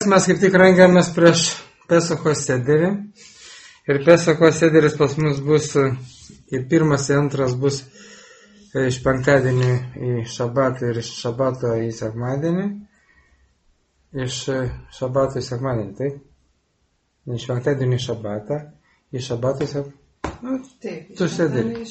Mes kaip tik rengiamės prieš Pesachos sederį. Ir Pesachos sederis pas mus bus ir pirmas, ir antras bus iš penktadienį į šabatą ir iš šabato į sekmadienį. Iš šabato į sekmadienį, taip? Iš penktadienį į šabatą, iš šabato į sekmadienį. Taip, tu sederį.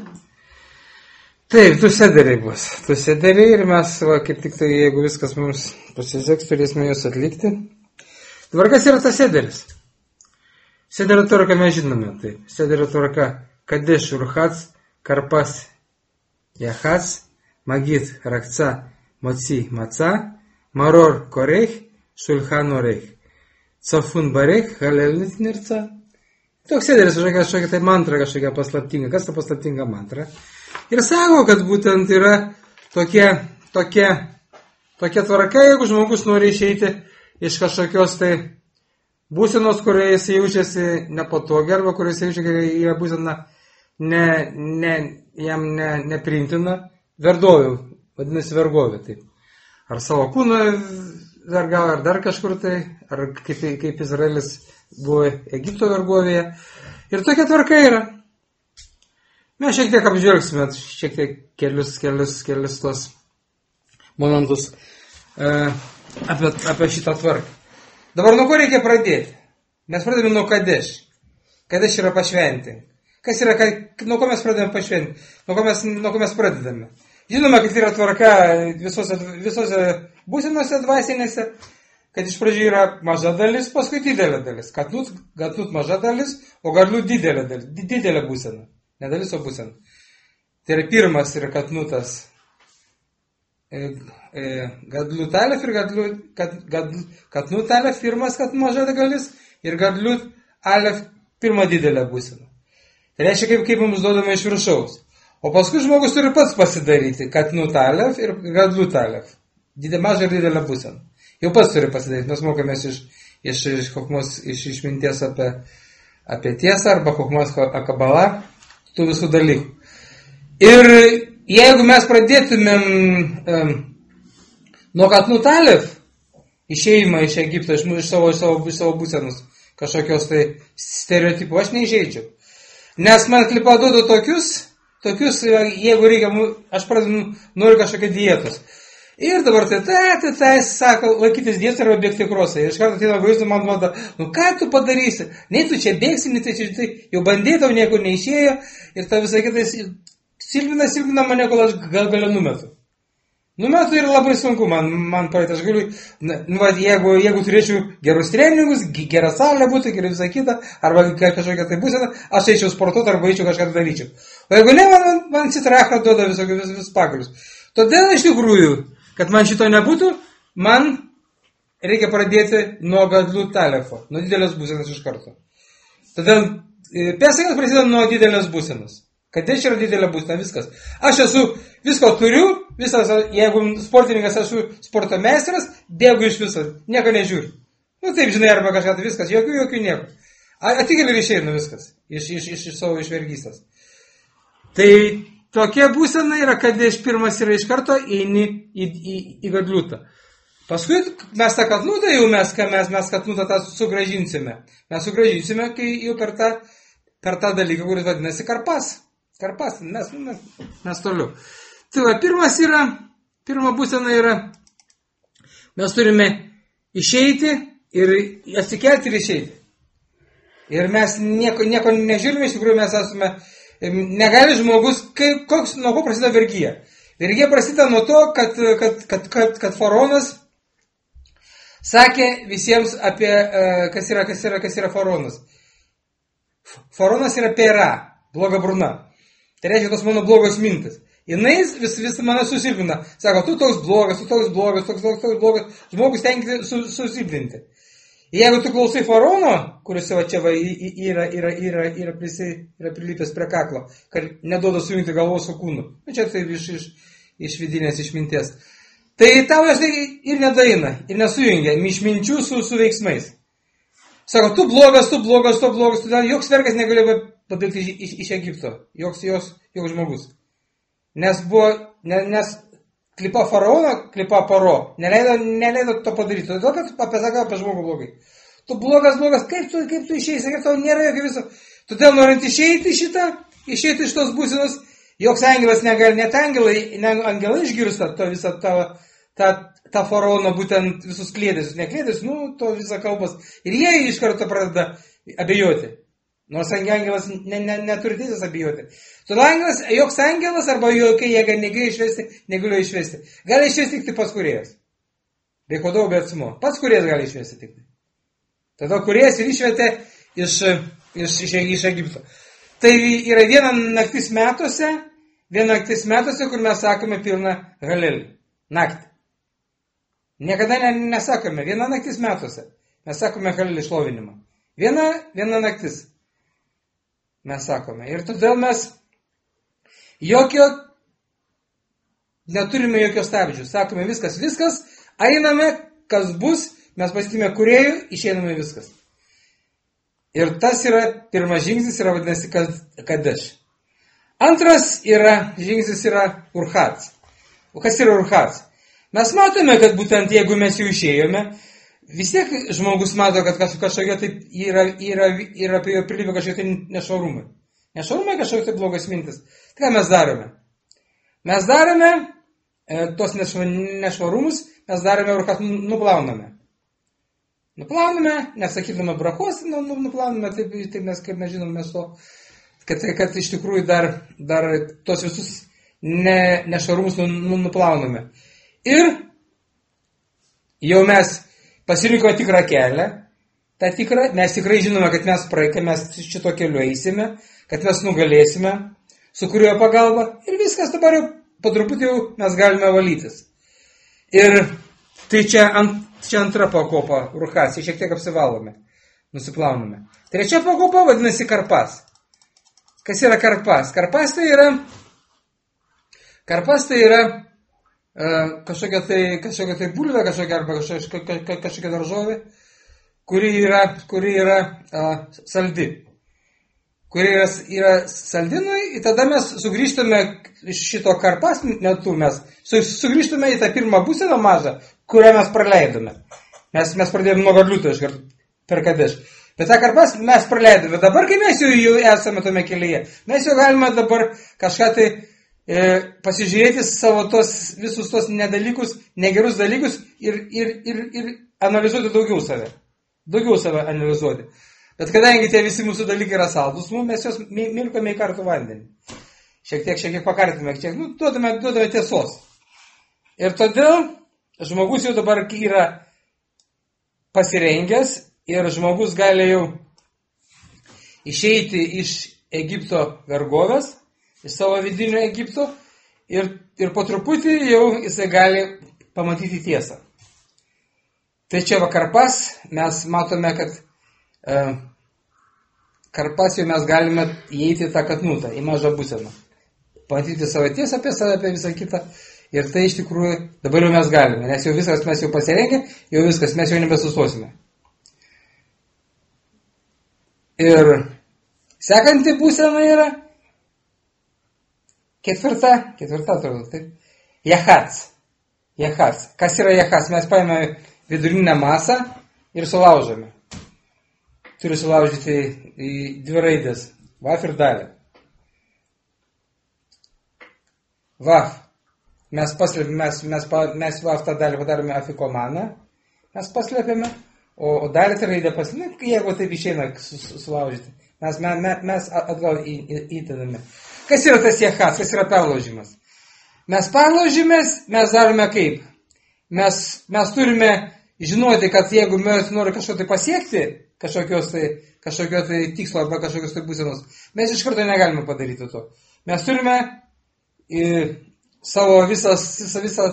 Taip, tu sederiai bus. Tu sederiai ir mes, kaip tik tai, jeigu viskas mums pasiseks, turėsime juos atlikti. Dabar kas yra tas sederis? Sederio tvarka mes žinome. Taip. Sederio tvarka Kadeš Urchats, Karpas Jachats, Magid Rakca, Moci Maca, Maror Koreich, Šulchan Oreich, Cafun Bareich, Halelit Nirca. Toks sederis kažkokia tai mantra, kažkokia paslaptinga. Kas ta paslaptinga mantra? Ir sako, kad būtent yra tokia tvarka, jeigu žmogus nori išeiti iš kažkokios tai būsenos, kurioje jis jaučiasi nepatogiai, arba kurioje jis jaučia, kad yra būsena jam nepriimtina, vergovė, vadinasi vergovė. Taip. Ar savo kūno vergavo, ar dar kažkur tai, ar kaip Izraelis buvo Egipto vergovėje. Ir tokia tvarka yra. Mes šiek tiek apžvelgsime, kelius tos momentus apie šitą tvarką. Dabar nuo ko reikia pradėti? Mes pradėjome nuo Kadeš. Kadeš yra pašventinti. Kas yra, nuo ko mes pradėjome pašventinti? Nuo ko mes pradedame? Žinoma, kad yra tvarka visose būsenose dvasinėse, kad iš pradžių yra maža dalis, paskui didelė dalis. Gadlut maža dalis, o gadlut didelė dalis. Didelė būsena. Ne dalis, o būsena. Tai yra pirmas yra katnutas. Gadlut alef ir katnut alef pirmas maža dalis ir gadlut alef pirma didelė būsena. Tai reiškia, kaip mums duodama iš viršaus. O paskui žmogus turi pats pasidaryti katnut alef ir gadlut alef. Maža ir didelė būsena. Jau pats turi pasidaryti. Mes mokomės iš išminties apie tiesą arba chokmos kabala, tų visų dalykų. Ir jeigu mes pradėtumėm nuo katnut alef išėjimą iš Egipto, iš savo būsenos, kažkokios tai stereotipų, aš neišeičiau. Nes man klipa duoda tokius, jeigu reikia, aš noriu kažkokią dietos. Ir dabar tai sako, laikytis dietos yra bėgti krosai. Ir iš karto ateina vaizdu, man duoda, ką tu padarysi? Nei tu čia bėgsi, nei tai jau bandėjai, tau niekur neišėjo. Ir ta visai kitai silpina mane, kol aš galiu numetu. Numetu ir labai sunku man praeiti. Aš galiu, jeigu turėčiau gerus treningus, gerą salę būtų, gerą visą kitą, arba kažkokią tai būseną, aš eičiau sportuoti arba eičiau kažką daryčiau. O jeigu ne, man citrachą duoda visus pagalius. Todėl iš tikrųjų, kad man šito nebūtų, man reikia pradėti nuo gadlut alefo, nuo didelės būsenos iš karto. Todėl Pesachas prasideda nuo didelės būsenos. Kadeš yra didelė būsena, viskas. Aš visko turiu, jeigu sportininkas esu sporto meistras, bėgu iš viso, nieko nežiūriu. Taip, žinai, arba kažką, tai viskas, jokių nieko. Atikėliu ir išeinu viskas, iš savo išvergystės. Tai tokia būsena yra, kad iš pirmas yra iš karto eini į gadlutą. Paskui mes tą katnutą jau mes katnutą tą sugrąžinsime. Mes sugrąžinsime, kai jau per tą dalyką, kuris vadinasi karpas. Karpas, mes toliau. Tai va, pirma būsena yra, mes turime išeiti ir atsikelti ir išeiti. Ir mes nieko nežiūrime, iš tikrųjų mes esame, negali žmogus, nuo ko prasideda vergija. Vergija prasideda nuo to, kad faraonas sakė visiems apie, kas yra faraonas. Faraonas yra pera, bloga burna. Tai reiškia tos mano blogos mintis. Jinais vis mane susilpina. Sako, tu toks blogas, toks blogas. Žmogus tenkti susilpninti. Jeigu tu klausai faraono, kuris čia yra prilipęs prie kaklo, kad neduoda sujungti galvos su kūnu. Čia tai iš vidinės išminties. Tai tau jos ir nedaina, ir nesujungia išminčių su veiksmais. Sako, tu blogas, todėl joks vergas negalėjo pabėgti iš Egipto, joks žmogus. Nes klipa faraoną, klipa paro. Neleido to padaryti. Todėl, kad pasakė apie žmogų blogai. Tu blogas, kaip tu išeisi, kaip tau nėra jokio viso. Todėl norint išeiti iš tos būsenos, joks angelas negali, net angelai išgirsta to visą tą faraoną, būtent visus klėdesius, neklėdesius, to visą kalbas. Ir jie iš karto pradeda abejoti. Nors angelas neturi teisės abejoti. Todėl joks angelas arba jokia jėga negalėjo išvesti. Gali išvesti tik tai pats kūrėjas. Be kodėl, be atsimo. Pats kūrėjas gali išvesti tik tai. Tada kūrėjas ir išvetė iš Egipto. Tai yra viena naktis metuose, kur mes sakome pilną halelį. Naktį. Niekada nesakome, viena naktis metuose. Mes sakome halelį šlovinimą. Viena naktis. Mes sakome. Ir todėl mes neturime jokio stabdžių. Sakome viskas, einame, kas bus, mes pasitikime kūrėjų, išeiname viskas. Ir tas yra, pirmas žingsnis yra vadinasi kadeš. Antras žingsnis yra urchats. O kas yra urchats? Mes matome, kad būtent jeigu mes jau išėjome, vis tiek žmogus mato, kad kažkokia tai yra apie jo prilipę kažkokie tai nešvarumai. Nešvarumai kažkokie tai blogas mintis. Tai ką mes darome? Mes darome tos nešvarumus, mes darome urchat, nuplauname. Nuplauname, nesakydame brachos, nuplauname, taip mes, kaip mes žinom, mes to, kad iš tikrųjų dar tos visus nešvarumus nuplauname. Ir jau mes pasirinkome tikrą kelią, mes tikrai žinome, kad mes šito keliu eisime, kad mes nugalėsime, su kurio pagalba, ir viskas dabar jau po truputį jau mes galime valytis. Ir tai čia antra pakopa, urchas, šiek tiek apsivalome, nusiplauname. Trečia pakopa vadinasi karpas. Kas yra karpas? Karpas tai yra kažkokia tai bulvė, kažkokia daržovė, kuri yra saldi. Kuri yra saldinui, ir tada mes sugrįžtame iš šito karpas metu, mes sugrįžtame į tą pirmą būseną mažą, kurią mes praleidome. Mes pradėjome nuo gadliuto iškart per kadeš. Bet tą karpas mes praleidome. Dabar, kai mes jau esame tome kelyje, mes jau galime dabar kažką tai pasižiūrėti savo visus tos nedalykus, negerus dalykus ir analizuoti daugiau save analizuoti. Bet kadangi tie visi mūsų dalykai yra saldus, mes juos milkome į kartų vandenį. Šiek tiek pakartume, duodame tiesos. Ir todėl žmogus jau dabar yra pasirengęs ir žmogus gali jau išeiti iš Egipto vergovės, iš savo vidinio Egipto ir po truputį jau jisai gali pamatyti tiesą. Tai čia karpas, mes matome, kad karpas jau mes galime įeiti tą katnutą, į mažą būseną. Pamatyti savo tiesą apie save, apie visą kitą. Ir tai iš tikrųjų dabar jau mes galime, nes jau viskas mes jau pasirengę, jau viskas, mes jau nebesustosime. Ir sekanti būsena yra ketvirta atrodo, taip. Jachats. Kas yra jachats? Mes paėmėme vidurinę masą ir sulaužome. Turi sulaužyti į dvi raidės. Vaf ir dalį. Vaf. Mes vaf tą dalį padarome afikomaną. Mes paslėpėme. O dalį tą raidę paslėpėme. Jeigu taip išeina sulaužyti. Mes atgal įtėdame. Kas yra tas jachas? Kas yra perlaužimas? Mes perlaužimės, mes darome kaip? Mes turime žinoti, kad jeigu mes norime kažko tai pasiekti, kažkokio tai tikslo arba kažkokios tai būsenos, mes iš karto negalime padaryti to. Mes turime savo visą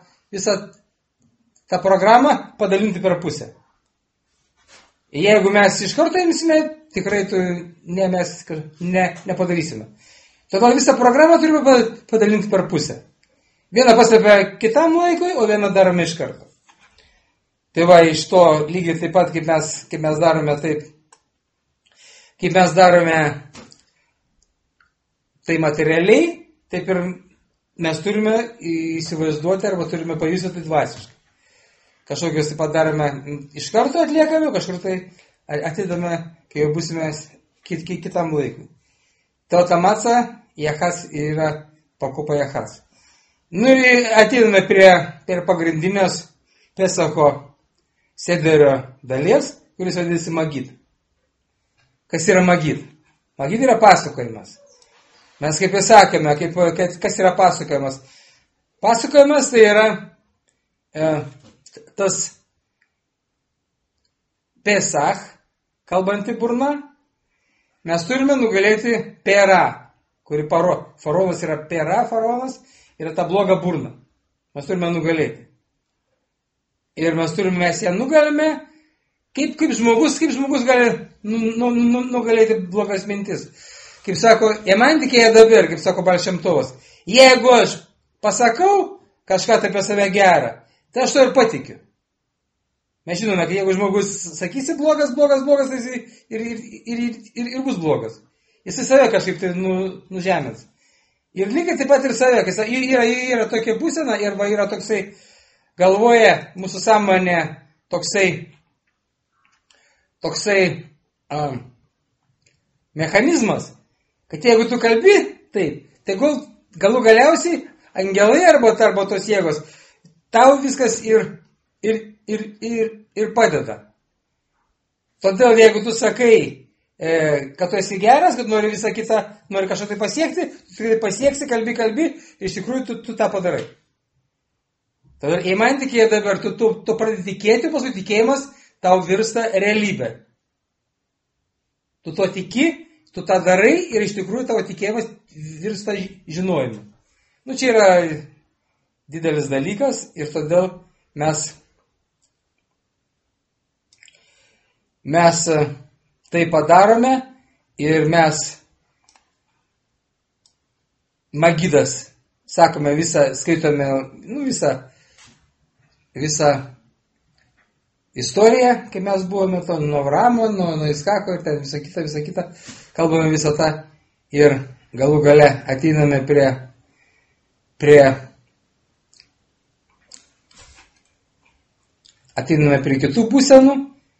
tą programą padalinti per pusę. Jeigu mes iš karto imsime, tikrai mes nepadarysime. Todėl visą programą turime padalinti per pusę. Vieną paslėpia kitam laikui, o vieną darome iš karto. Tai va, iš to lygiai taip pat, kaip mes darome taip, kaip mes darome tai materialiai, taip ir mes turime įsivaizduoti arba turime pajusti tai dvasiškai. Kažkokius tai padarome iš karto atliekame, kažkur tai atidame, kai jau būsime kitam laikui. Tauta maca, Jachas yra pakopa Jachas. Nu ir ateiname prie pagrindinės Pesako sederio dalies, kuris vadinasi Magid. Kas yra Magid? Magid yra pasakojimas. Mes kaip ir sakėme, kas yra pasakojimas? Pasakojimas tai yra tas Pesach, kalbanti burna. Mes turime nugalėti Pera, kuri faraonas yra Pera, faraonas yra ta bloga burna. Mes turime nugalėti. Ir mes ją nugalime, kaip žmogus gali nugalėti blogas mintis. Kaip sako, man tikėja dabar, kaip sako Baal Shem Tovas, jeigu aš pasakau kažką apie save gerą, tai aš to ir patikiu. Mes žinome, kad jeigu žmogus sakysi blogas, tai ir bus blogas. Jis save kažkaip tai nužemins. Ir lygiai taip pat ir save, kai yra tokia būsena, arba yra toksai, galvoja mūsų sąmonė toksai mechanizmas, kad jeigu tu kalbi taip, tai galų galiausiai angelai arba tos jėgos, tau viskas ir padeda. Todėl jeigu tu sakai, kad tu esi geras, kad nori visą kitą, nori kažką tai pasiekti, tu tai pasieksi, kalbi, ir iš tikrųjų tu tą padarai. Todėl, jei man tikėja dabar, tu pradedi tikėti, paskui tikėjimas tau virsta realybė. Tu to tiki, tu tą darai ir iš tikrųjų tavo tikėjimas virsta žinojimu. Čia yra didelis dalykas ir todėl mes tai padarome ir mes Magidas, sakome, skaitome visą istoriją, kai mes buvome nuo Avramo, nuo Iskako ir ten visą kitą, kalbame visą tą ir galų gale ateiname prie kitų būsenų,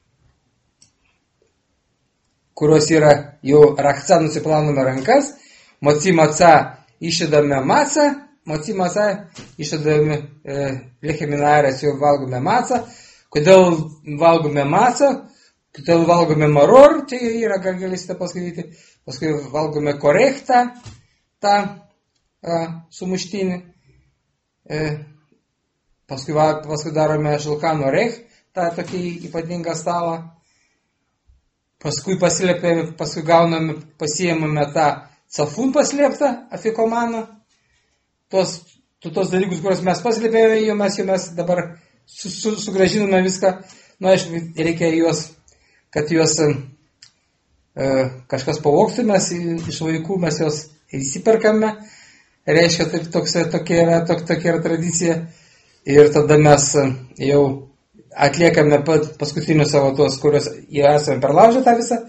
kurios yra jau Rachca nusiplauname rankas, Moci maca išėdame macą, Moci maca išėdame lecheminarės, jau valgome macą. Kodėl valgome macą, kodėl valgome maror, čia yra, galėsite paskaityti, paskui valgome korechtą, tą sumuštinį, paskui darome šilkano rech, tą tokį ypatingą stalą, paskui pasiėmame tą cafun paslėptą, afikomaną, tos dalykus, kuriuos mes paslėpėme, mes dabar sugrąžiname viską, aišku, reikia kad juos kažkas pavogtų, mes iš vaikų, mes juos įsiperkame, reiškia, tokia yra tradicija, ir tada mes jau atliekame paskutinius savo tos, kuriuos jau esame perlaužę tą visą,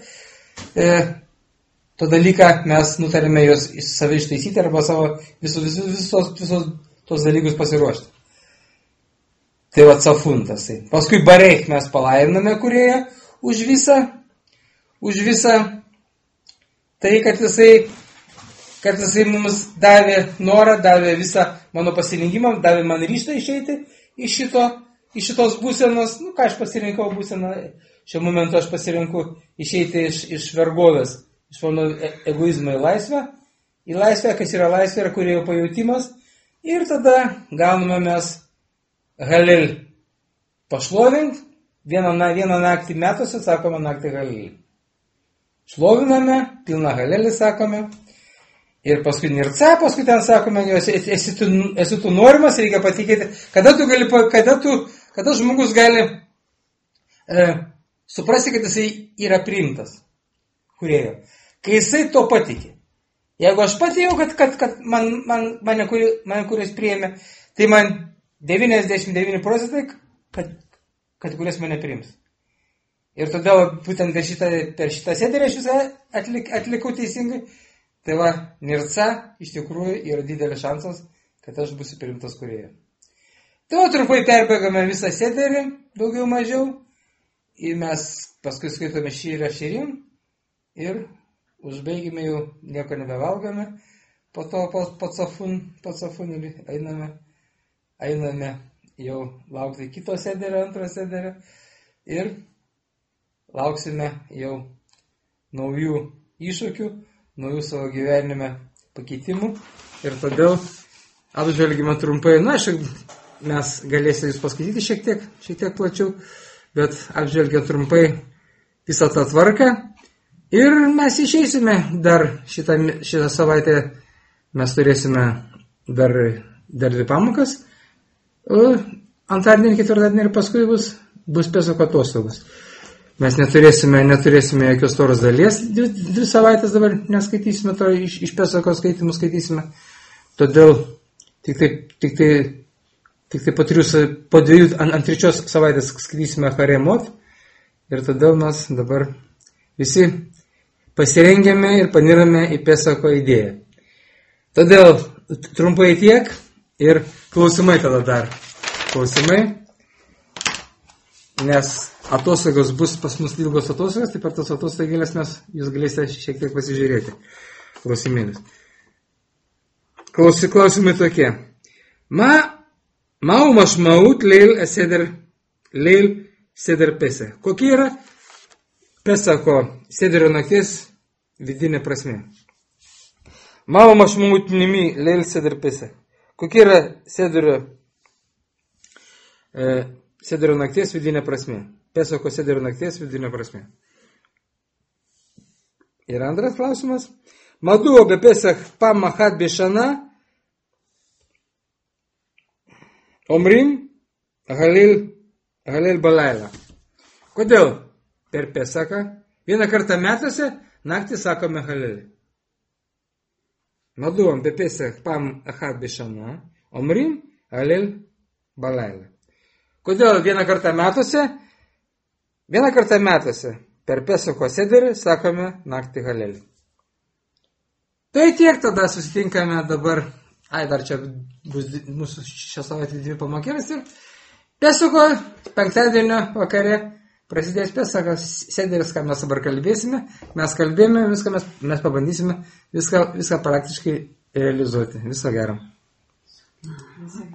to dalyką mes nutarėme juos savai ištaisyti arba savo visus tos dalykus pasiruošti. Tai va cafuntas. Paskui bareik mes palaiminame Kūrėją už visą tai, kad jisai mums davė norą, davė visą mano pasirinkimą, davė man ryžtą išeiti iš šitos būsenos. Ką aš pasirinkau būseną, šiuo momentu aš pasirinku išeiti iš vergovės, iš mano egoizmo į laisvę, kas yra laisvė, yra Kūrėjo pajautimas, ir tada gauname mes Halel pašlovint, vieną naktį metuose, sakome naktį Halel. Šloviname, pilną Halelį sakome, ir paskui nirca, paskui ten sakome, esi tu norimas, reikia patikėti, kada žmogus gali suprasti, kad jisai yra priimtas Kūrėjo. Kai jisai to patikė. Jeigu aš patėjau, kad mane kuris priėmė, tai man 99%, kad kuris mane priims. Ir todėl būtent per šitą sėdį aš visą atlikau teisingai. Tai va, nirca iš tikrųjų yra didelis šansas, kad aš būsiu priimtas kūrėju. Tai trumpai perbėgame visą sederį, daugiau mažiau, ir mes paskui skaitome šyrę šyrim ir užbaigime jau, nieko nebevalgome, po to po cafunėlį einame jau laukti kito sederio, antro sederio ir lauksime jau naujų iššūkių, naujų savo gyvenime pakeitimų ir todėl apžvelgime trumpai, mes galėsime jūs paskaityti šiek tiek plačiau, bet apžvelgia trumpai visą tą tvarką ir mes išeisime dar šitą savaitę, mes turėsime dar 2 pamokas, antradienį, ketvirtadienį ir paskui bus Pesachų atostogos. Mes neturėsime jokios toros dalies, 2 savaitės dabar neskaitysime, to iš Pesachų skaitimų skaitysime, todėl tik tai po 2 ant 3 savaitės skaitysime Haremot ir todėl mes dabar visi pasirengėme ir panirame į Pesachų idėją. Todėl trumpai tiek ir klausimai tada dar. Klausimai, nes atostogos bus pas mus ilgos atostogos, tai per tas atostogėlės jūs galėsite šiek tiek pasižiūrėti. Klausimėlis. Klausimai tokie. Ma'u mashmaut leil seder Pesach. Kokia yra Pesachų sederio nakties vidinė prasmė? Ma'u mashmaut pnimi leil seder Pesach. Kokia yra sederio nakties vidinė prasmė? Pesachų sederio nakties vidinė prasmė. Ir antras klausimas. Madu be Pesach pam achat beshana omrim Halel balayla. Kodėl per Pesachą vieną kartą metuose naktį sakome Halel? Madu be Pesach pam achat beshana omrim Halel balayla. Kodėl vieną kartą metuose per Pesachą sederį sakome naktį Halel? Tai tiek, tada susitinkame dabar. Dar čia bus mūsų šią savaitę 2 pamokėlės ir Pesachų penktadienio vakare prasidės Pesachas sederis, ką mes dabar kalbėsime. Mes kalbėjome, mes pabandysime viską praktiškai realizuoti. Viso gero.